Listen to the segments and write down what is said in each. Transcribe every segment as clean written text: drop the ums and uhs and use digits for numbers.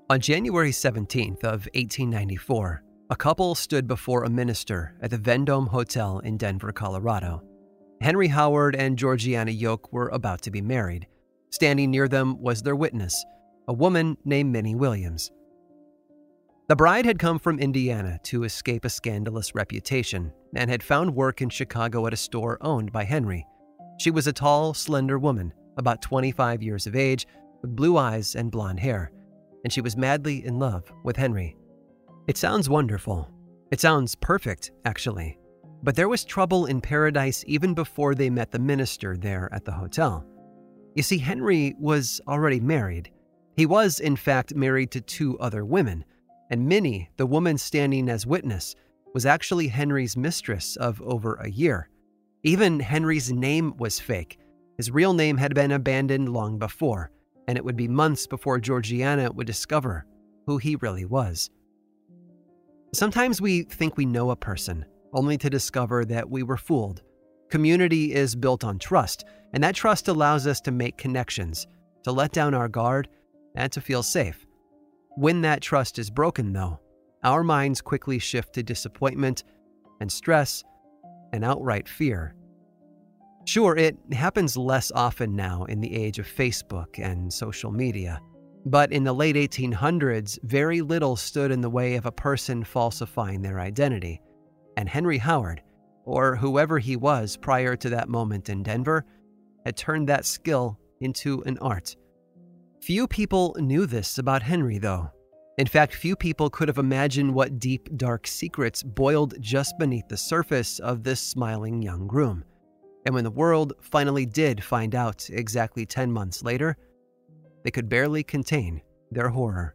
On January 17th of 1894, a couple stood before a minister at the Vendome Hotel in Denver, Colorado. Henry Howard and Georgiana Yoke were about to be married. Standing near them was their witness, a woman named Minnie Williams. The bride had come from Indiana to escape a scandalous reputation and had found work in Chicago at a store owned by Henry. She was a tall, slender woman, about 25 years of age, with blue eyes and blonde hair, and she was madly in love with Henry. It sounds wonderful. It sounds perfect, actually. But there was trouble in paradise even before they met the minister there at the hotel. You see, Henry was already married. He was, in fact, married to 2 other women, and Minnie, the woman standing as witness, was actually Henry's mistress of over a year. Even Henry's name was fake. His real name had been abandoned long before, and it would be months before Georgiana would discover who he really was. Sometimes we think we know a person, only to discover that we were fooled. Community is built on trust, and that trust allows us to make connections, to let down our guard, and to feel safe. When that trust is broken, though, our minds quickly shift to disappointment and stress and outright fear. Sure, it happens less often now in the age of Facebook and social media, but in the late 1800s, very little stood in the way of a person falsifying their identity. And Henry Howard, or whoever he was prior to that moment in Denver, had turned that skill into an art. Few people knew this about Henry, though. In fact, few people could have imagined what deep, dark secrets boiled just beneath the surface of this smiling young groom. And when the world finally did find out exactly 10 months later, they could barely contain their horror.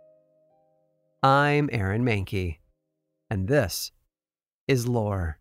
I'm Aaron Mahnke, and this is Lore.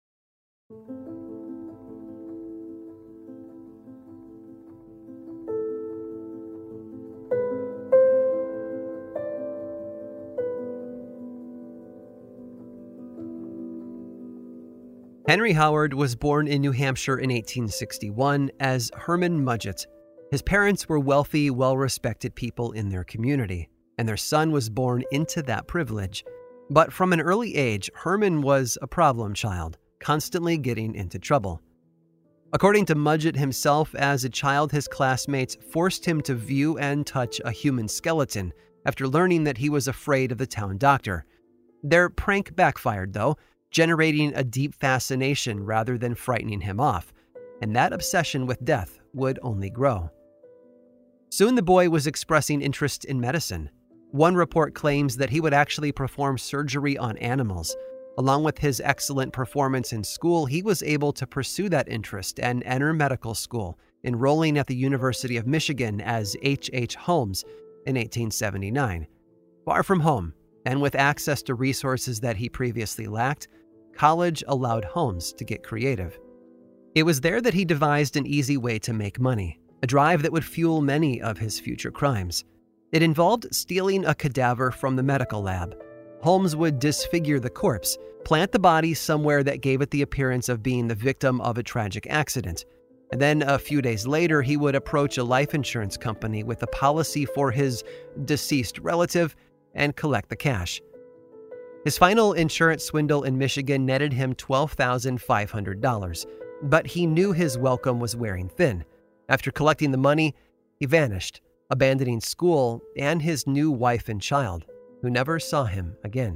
Henry Howard was born in New Hampshire in 1861 as Herman Mudgett. His parents were wealthy, well-respected people in their community, and their son was born into that privilege. But from an early age, Herman was a problem child, constantly getting into trouble. According to Mudgett himself, as a child, his classmates forced him to view and touch a human skeleton after learning that he was afraid of the town doctor. Their prank backfired, though, generating a deep fascination rather than frightening him off, and that obsession with death would only grow. Soon the boy was expressing interest in medicine. One report claims that he would actually perform surgery on animals. Along with his excellent performance in school, he was able to pursue that interest and enter medical school, enrolling at the University of Michigan as H.H. Holmes in 1879. Far from home, and with access to resources that he previously lacked, college allowed Holmes to get creative. It was there that he devised an easy way to make money, a drive that would fuel many of his future crimes. It involved stealing a cadaver from the medical lab. Holmes would disfigure the corpse, plant the body somewhere that gave it the appearance of being the victim of a tragic accident. And then a few days later, he would approach a life insurance company with a policy for his deceased relative and collect the cash. His final insurance swindle in Michigan netted him $12,500, but he knew his welcome was wearing thin. After collecting the money, he vanished, abandoning school and his new wife and child, who never saw him again.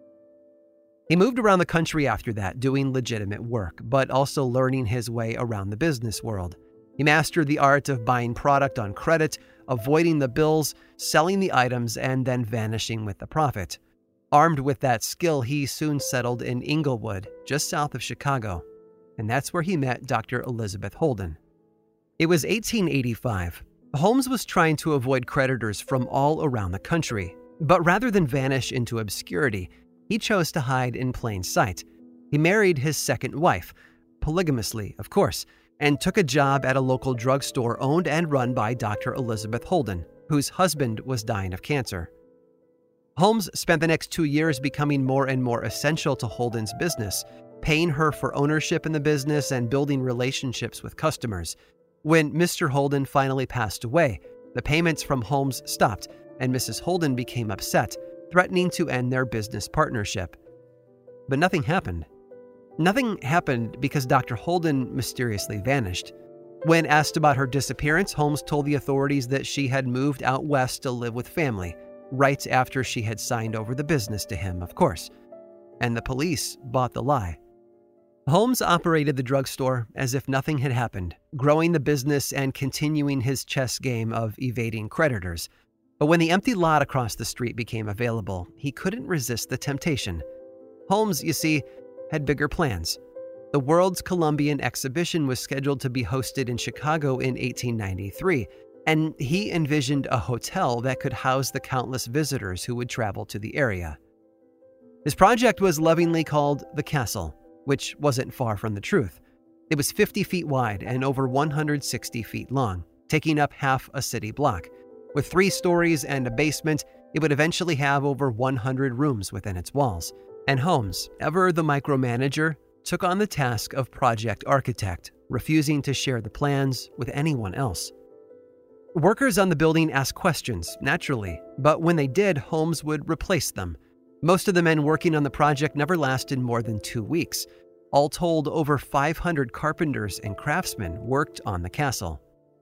He moved around the country after that, doing legitimate work, but also learning his way around the business world. He mastered the art of buying product on credit, avoiding the bills, selling the items, and then vanishing with the profit. Armed with that skill, he soon settled in Englewood, just south of Chicago, and that's where he met Dr. Elizabeth Holden. It was 1885. Holmes was trying to avoid creditors from all around the country, but rather than vanish into obscurity, he chose to hide in plain sight. He married his second wife, polygamously, of course, and took a job at a local drugstore owned and run by Dr. Elizabeth Holden, whose husband was dying of cancer. Holmes spent the next 2 years becoming more and more essential to Holden's business, paying her for ownership in the business and building relationships with customers. When Mr. Holden finally passed away, the payments from Holmes stopped, and Mrs. Holden became upset, threatening to end their business partnership. But nothing happened. Nothing happened because Dr. Holden mysteriously vanished. When asked about her disappearance, Holmes told the authorities that she had moved out west to live with family, right after she had signed over the business to him, of course. And the police bought the lie. Holmes operated the drugstore as if nothing had happened, growing the business and continuing his chess game of evading creditors. But when the empty lot across the street became available, he couldn't resist the temptation. Holmes, you see, had bigger plans. The World's Columbian Exhibition was scheduled to be hosted in Chicago in 1893, and he envisioned a hotel that could house the countless visitors who would travel to the area. His project was lovingly called the Castle, which wasn't far from the truth. It was 50 feet wide and over 160 feet long, taking up half a city block. With 3 stories and a basement, it would eventually have over 100 rooms within its walls. And Holmes, ever the micromanager, took on the task of project architect, refusing to share the plans with anyone else. Workers on the building asked questions, naturally, but when they did, Holmes would replace them. Most of the men working on the project never lasted more than 2 weeks. All told, over 500 carpenters and craftsmen worked on the castle.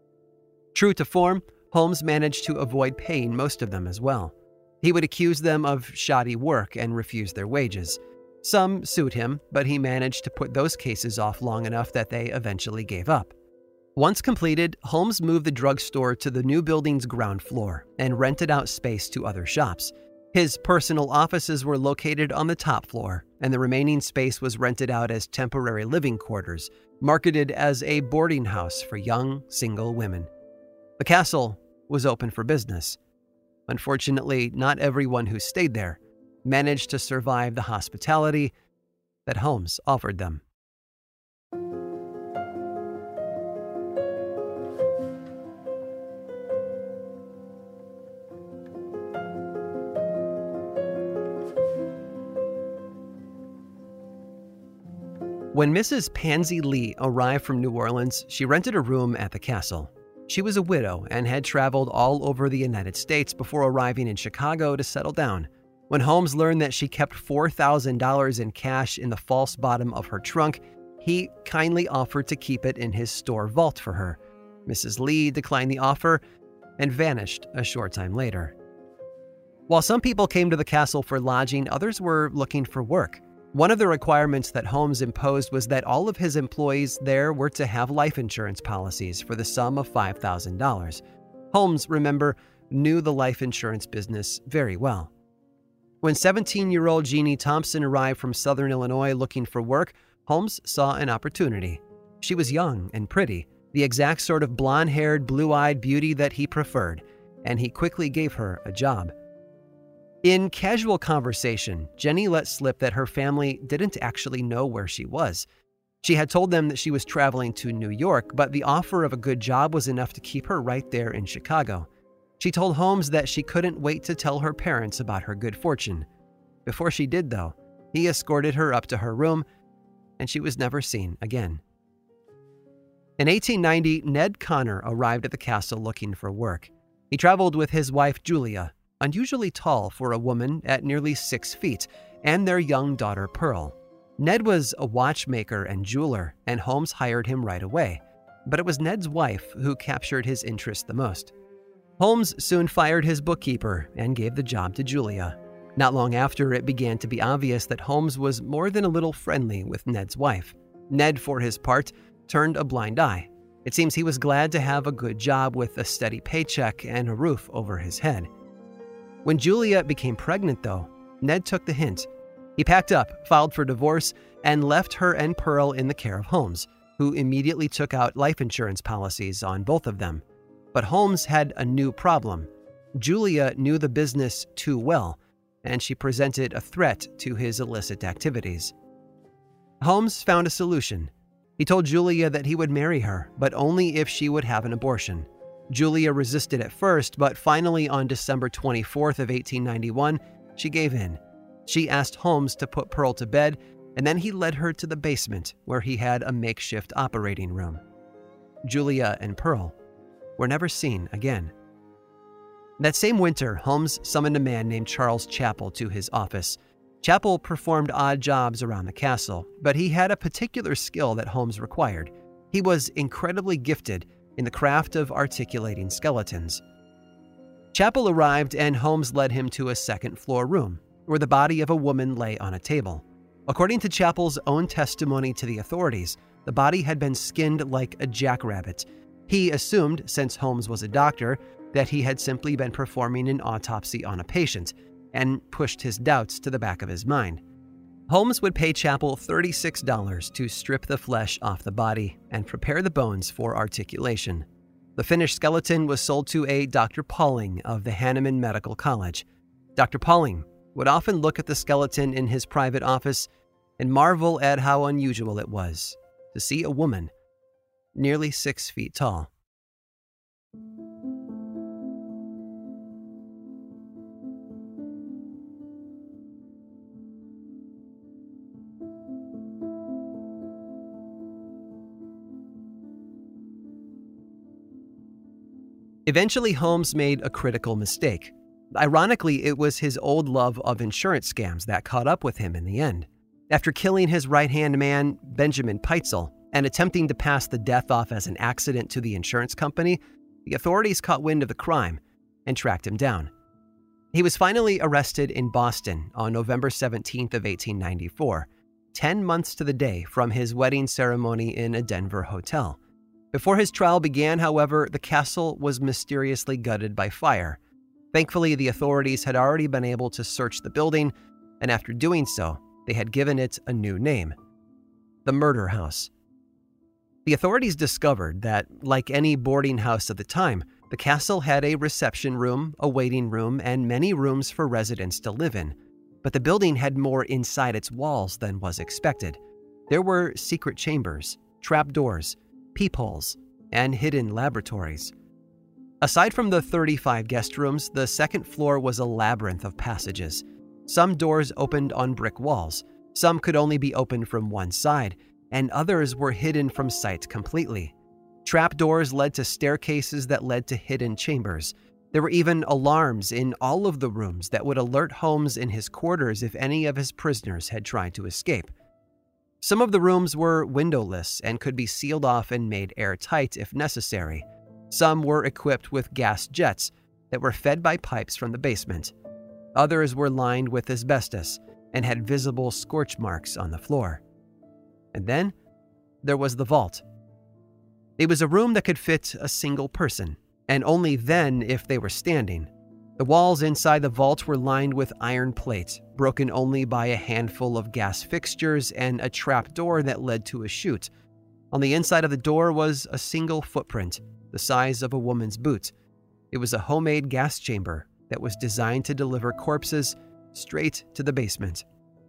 True to form, Holmes managed to avoid paying most of them as well. He would accuse them of shoddy work and refuse their wages. Some sued him, but he managed to put those cases off long enough that they eventually gave up. Once completed, Holmes moved the drugstore to the new building's ground floor and rented out space to other shops. His personal offices were located on the top floor, and the remaining space was rented out as temporary living quarters, marketed as a boarding house for young, single women. The castle was open for business. Unfortunately, not everyone who stayed there managed to survive the hospitality that Holmes offered them. When Mrs. Pansy Lee arrived from New Orleans, she rented a room at the castle. She was a widow and had traveled all over the United States before arriving in Chicago to settle down. When Holmes learned that she kept $4,000 in cash in the false bottom of her trunk, he kindly offered to keep it in his store vault for her. Mrs. Lee declined the offer and vanished a short time later. While some people came to the castle for lodging, others were looking for work. One of the requirements that Holmes imposed was that all of his employees there were to have life insurance policies for the sum of $5,000. Holmes, remember, knew the life insurance business very well. When 17-year-old Jeannie Thompson arrived from Southern Illinois looking for work, Holmes saw an opportunity. She was young and pretty, the exact sort of blonde-haired, blue-eyed beauty that he preferred, and he quickly gave her a job. In casual conversation, Jenny let slip that her family didn't actually know where she was. She had told them that she was traveling to New York, but the offer of a good job was enough to keep her right there in Chicago. She told Holmes that she couldn't wait to tell her parents about her good fortune. Before she did, though, he escorted her up to her room, and she was never seen again. In 1890, Ned Connor arrived at the castle looking for work. He traveled with his wife, Julia, unusually tall for a woman at nearly 6 feet, and their young daughter, Pearl. Ned was a watchmaker and jeweler, and Holmes hired him right away. But it was Ned's wife who captured his interest the most. Holmes soon fired his bookkeeper and gave the job to Julia. Not long after, it began to be obvious that Holmes was more than a little friendly with Ned's wife. Ned, for his part, turned a blind eye. It seems he was glad to have a good job with a steady paycheck and a roof over his head. When Julia became pregnant, though, Ned took the hint. He packed up, filed for divorce, and left her and Pearl in the care of Holmes, who immediately took out life insurance policies on both of them. But Holmes had a new problem. Julia knew the business too well, and she presented a threat to his illicit activities. Holmes found a solution. He told Julia that he would marry her, but only if she would have an abortion. Julia resisted at first, but finally on December 24th of 1891, she gave in. She asked Holmes to put Pearl to bed, and then he led her to the basement where he had a makeshift operating room. Julia and Pearl were never seen again. That same winter, Holmes summoned a man named Charles Chappell to his office. Chappell performed odd jobs around the castle, but he had a particular skill that Holmes required. He was incredibly gifted in the craft of articulating skeletons. Chappell arrived and Holmes led him to a second-floor room, where the body of a woman lay on a table. According to Chappell's own testimony to the authorities, the body had been skinned like a jackrabbit. He assumed, since Holmes was a doctor, that he had simply been performing an autopsy on a patient, and pushed his doubts to the back of his mind. Holmes would pay Chappell $36 to strip the flesh off the body and prepare the bones for articulation. The finished skeleton was sold to a Dr. Pauling of the Hahnemann Medical College. Dr. Pauling would often look at the skeleton in his private office and marvel at how unusual it was to see a woman nearly 6 feet tall. Eventually, Holmes made a critical mistake. Ironically, it was his old love of insurance scams that caught up with him in the end. After killing his right-hand man, Benjamin Peitzel, and attempting to pass the death off as an accident to the insurance company, the authorities caught wind of the crime and tracked him down. He was finally arrested in Boston on November 17th of 1894, 10 months to the day from his wedding ceremony in a Denver hotel. Before his trial began, however, the castle was mysteriously gutted by fire. Thankfully, the authorities had already been able to search the building, and after doing so, they had given it a new name: the Murder House. The authorities discovered that, like any boarding house of the time, the castle had a reception room, a waiting room, and many rooms for residents to live in. But the building had more inside its walls than was expected. There were secret chambers, trapdoors, peepholes, and hidden laboratories. Aside from the 35 guest rooms, the second floor was a labyrinth of passages. Some doors opened on brick walls, some could only be opened from one side, and others were hidden from sight completely. Trapdoors led to staircases that led to hidden chambers. There were even alarms in all of the rooms that would alert Holmes in his quarters if any of his prisoners had tried to escape. Some of the rooms were windowless and could be sealed off and made airtight if necessary. Some were equipped with gas jets that were fed by pipes from the basement. Others were lined with asbestos and had visible scorch marks on the floor. And then there was the vault. It was a room that could fit a single person, and only then if they were standing. The walls inside the vault were lined with iron plate, broken only by a handful of gas fixtures and a trap door that led to a chute. On the inside of the door was a single footprint, the size of a woman's boot. It was a homemade gas chamber that was designed to deliver corpses straight to the basement.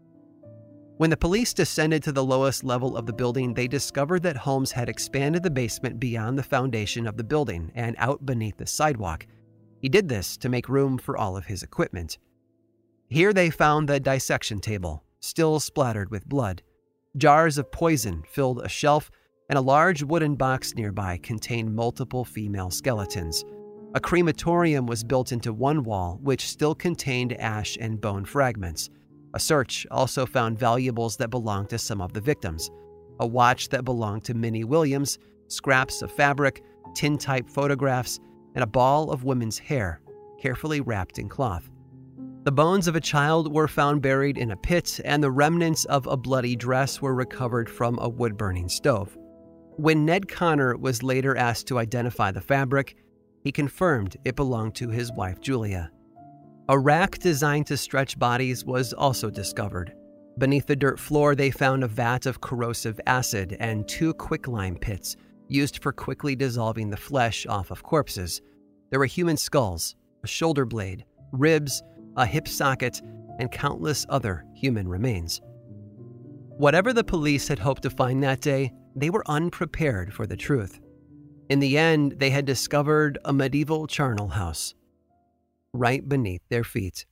When the police descended to the lowest level of the building, they discovered that Holmes had expanded the basement beyond the foundation of the building and out beneath the sidewalk. He did this to make room for all of his equipment. Here they found the dissection table, still splattered with blood. Jars of poison filled a shelf, and a large wooden box nearby contained multiple female skeletons. A crematorium was built into one wall, which still contained ash and bone fragments. A search also found valuables that belonged to some of the victims: a watch that belonged to Minnie Williams, scraps of fabric, tin-type photographs, and a ball of women's hair, carefully wrapped in cloth. The bones of a child were found buried in a pit, and the remnants of a bloody dress were recovered from a wood-burning stove. When Ned Connor was later asked to identify the fabric, he confirmed it belonged to his wife, Julia. A rack designed to stretch bodies was also discovered. Beneath the dirt floor, they found a vat of corrosive acid and 2 quicklime pits used for quickly dissolving the flesh off of corpses. There were human skulls, a shoulder blade, ribs, a hip socket, and countless other human remains. Whatever the police had hoped to find that day, they were unprepared for the truth. In the end, they had discovered a medieval charnel house right beneath their feet.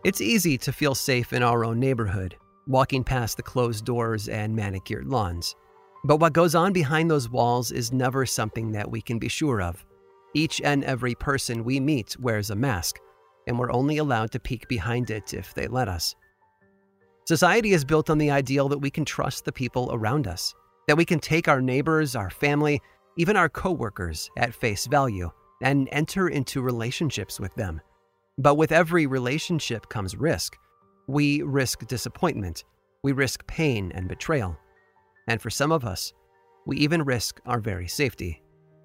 It's easy to feel safe in our own neighborhood, walking past the closed doors and manicured lawns. But what goes on behind those walls is never something that we can be sure of. Each and every person we meet wears a mask, and we're only allowed to peek behind it if they let us. Society is built on the ideal that we can trust the people around us, that we can take our neighbors, our family, even our coworkers at face value and enter into relationships with them. But with every relationship comes risk. We risk disappointment. We risk pain and betrayal. And for some of us, we even risk our very safety.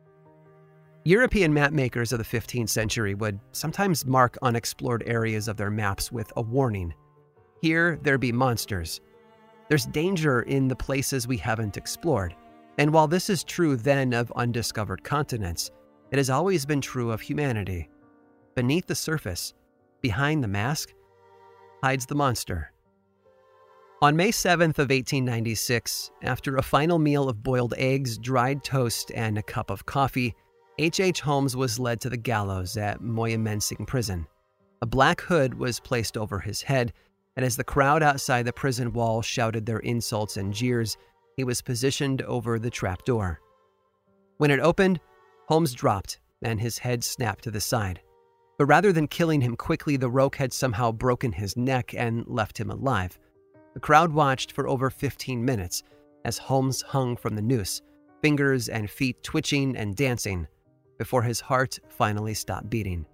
European map makers of the 15th century would sometimes mark unexplored areas of their maps with a warning. Here there be monsters. There's danger in the places we haven't explored. And while this is true then of undiscovered continents, it has always been true of humanity. Beneath the surface, behind the mask, hides the monster. On May 7th of 1896, after a final meal of boiled eggs, dried toast, and a cup of coffee, H.H. Holmes was led to the gallows at Moyamensing Prison. A black hood was placed over his head, and as the crowd outside the prison wall shouted their insults and jeers, he was positioned over the trapdoor. When it opened, Holmes dropped, and his head snapped to the side. But rather than killing him quickly, the rope had somehow broken his neck and left him alive. The crowd watched for over 15 minutes as Holmes hung from the noose, fingers and feet twitching and dancing, before his heart finally stopped beating.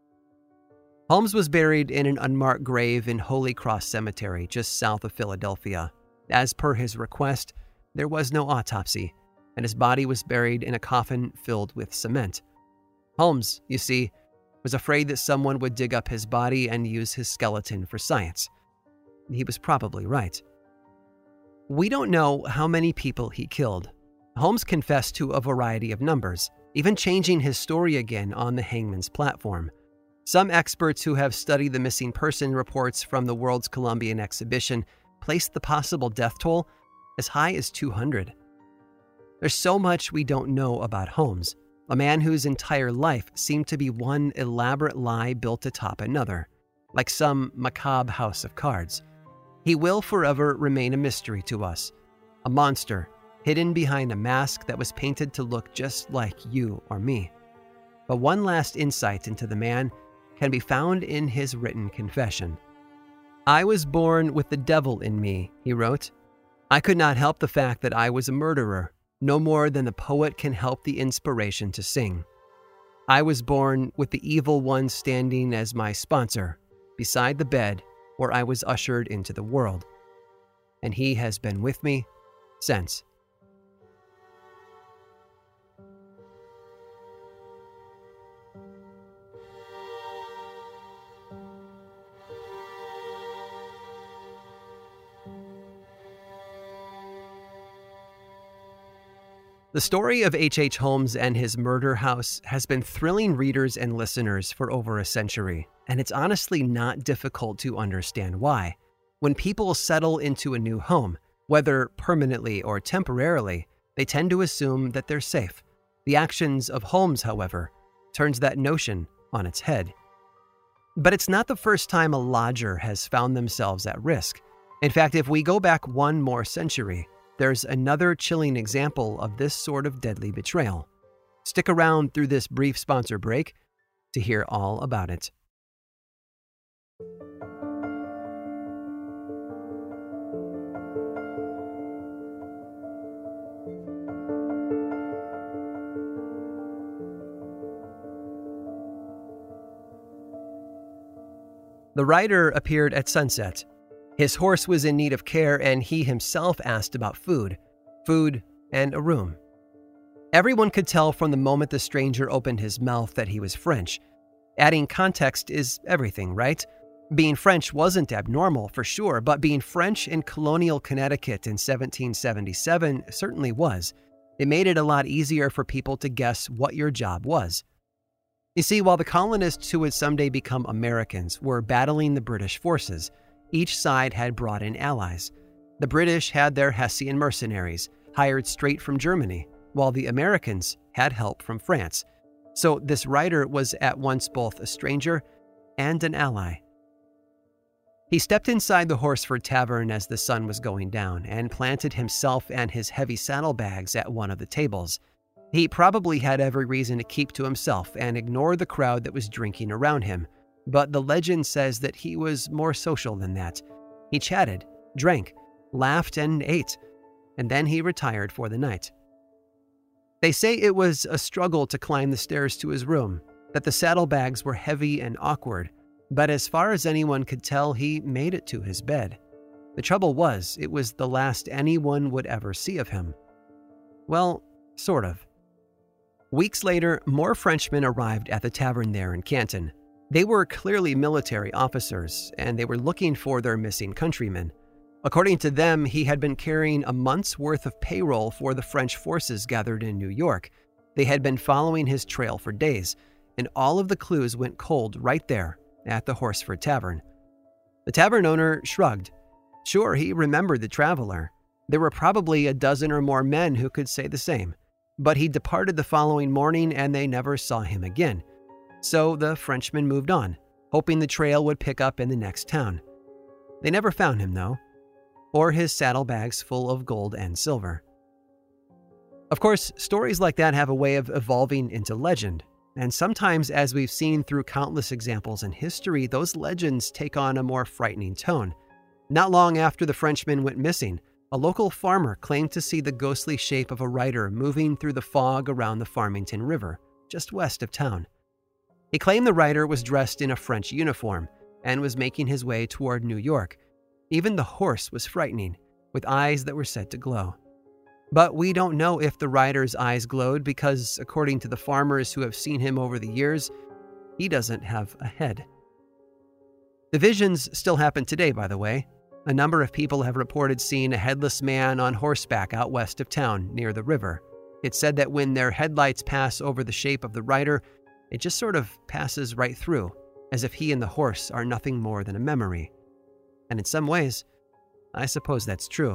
Holmes was buried in an unmarked grave in Holy Cross Cemetery, just south of Philadelphia. As per his request, there was no autopsy, and his body was buried in a coffin filled with cement. Holmes, you see, was afraid that someone would dig up his body and use his skeleton for science. He was probably right. We don't know how many people he killed. Holmes confessed to a variety of numbers, even changing his story again on the hangman's platform. Some experts who have studied the missing person reports from the World's Columbian Exhibition placed the possible death toll as high as 200. There's so much we don't know about Holmes, a man whose entire life seemed to be one elaborate lie built atop another, like some macabre house of cards. He will forever remain a mystery to us, a monster hidden behind a mask that was painted to look just like you or me. But one last insight into the man can be found in his written confession. "I was born with the devil in me," he wrote. "I could not help the fact that I was a murderer, no more than the poet can help the inspiration to sing. I was born with the evil one standing as my sponsor, beside the bed where I was ushered into the world. And he has been with me since." The story of H.H. Holmes and his murder house has been thrilling readers and listeners for over a century, and it's honestly not difficult to understand why. When people settle into a new home, whether permanently or temporarily, they tend to assume that they're safe. The actions of Holmes, however, turns that notion on its head. But it's not the first time a lodger has found themselves at risk. In fact, if we go back one more century, there's another chilling example of this sort of deadly betrayal. Stick around through this brief sponsor break to hear all about it. The rider appeared at sunset. His horse was in need of care, and he himself asked about food, and a room. Everyone could tell from the moment the stranger opened his mouth that he was French. Adding context is everything, right? Being French wasn't abnormal, for sure, but being French in colonial Connecticut in 1777 certainly was. It made it a lot easier for people to guess what your job was. You see, while the colonists who would someday become Americans were battling the British forces, each side had brought in allies. The British had their Hessian mercenaries, hired straight from Germany, while the Americans had help from France. So this rider was at once both a stranger and an ally. He stepped inside the Horsford Tavern as the sun was going down and planted himself and his heavy saddlebags at one of the tables. He probably had every reason to keep to himself and ignore the crowd that was drinking around him, but the legend says that he was more social than that. He chatted, drank, laughed, and ate, and then he retired for the night. They say it was a struggle to climb the stairs to his room, that the saddlebags were heavy and awkward, but as far as anyone could tell, he made it to his bed. The trouble was, it was the last anyone would ever see of him. Well, sort of. Weeks later, more Frenchmen arrived at the tavern there in Canton. They were clearly military officers, and they were looking for their missing countryman. According to them, he had been carrying a month's worth of payroll for the French forces gathered in New York. They had been following his trail for days, and all of the clues went cold right there at the Horsford Tavern. The tavern owner shrugged. Sure, he remembered the traveler. There were probably a dozen or more men who could say the same. But he departed the following morning and they never saw him again. So the Frenchman moved on, hoping the trail would pick up in the next town. They never found him, though, or his saddlebags full of gold and silver. Of course, stories like that have a way of evolving into legend, and sometimes, as we've seen through countless examples in history, those legends take on a more frightening tone. Not long after the Frenchman went missing, a local farmer claimed to see the ghostly shape of a rider moving through the fog around the Farmington River, just west of town. He claimed the rider was dressed in a French uniform and was making his way toward New York. Even the horse was frightening, with eyes that were said to glow. But we don't know if the rider's eyes glowed because, according to the farmers who have seen him over the years, he doesn't have a head. The visions still happen today, by the way. A number of people have reported seeing a headless man on horseback out west of town near the river. It's said that when their headlights pass over the shape of the rider, it just sort of passes right through, as if he and the horse are nothing more than a memory. And in some ways, I suppose that's true.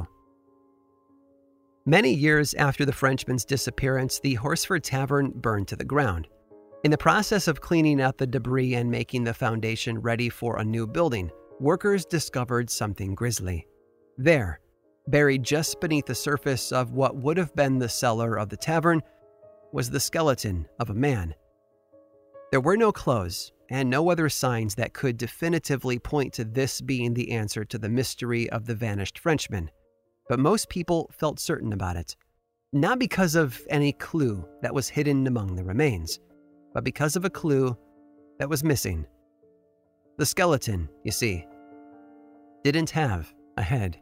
Many years after the Frenchman's disappearance, the Horsford Tavern burned to the ground. In the process of cleaning out the debris and making the foundation ready for a new building, workers discovered something grisly. There, buried just beneath the surface of what would have been the cellar of the tavern, was the skeleton of a man. There were no clothes and no other signs that could definitively point to this being the answer to the mystery of the vanished Frenchman, but most people felt certain about it, not because of any clue that was hidden among the remains, but because of a clue that was missing. The skeleton, you see, didn't have a head.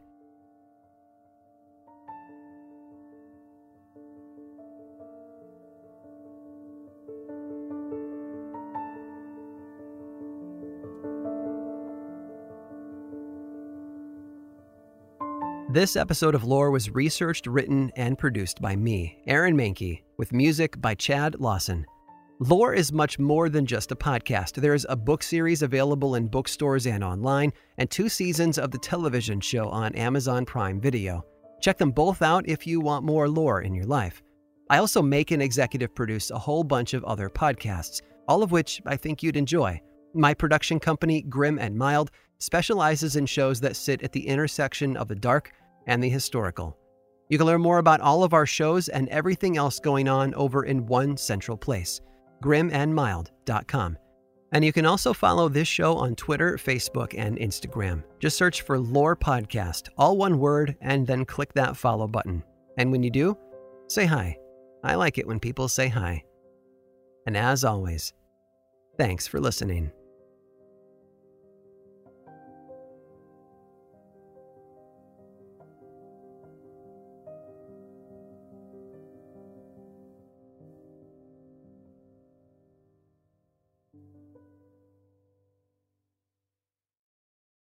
This episode of Lore was researched, written, and produced by me, Aaron Mahnke, with music by Chad Lawson. Lore is much more than just a podcast. There is a book series available in bookstores and online, and 2 seasons of the television show on Amazon Prime Video. Check them both out if you want more lore in your life. I also make and executive produce a whole bunch of other podcasts, all of which I think you'd enjoy. My production company, Grim and Mild, specializes in shows that sit at the intersection of the dark and the historical. You can learn more about all of our shows and everything else going on over in one central place, grimandmild.com. And you can also follow this show on Twitter, Facebook, and Instagram. Just search for Lore Podcast, all one word, and then click that follow button. And when you do, say hi. I like it when people say hi. And as always, thanks for listening.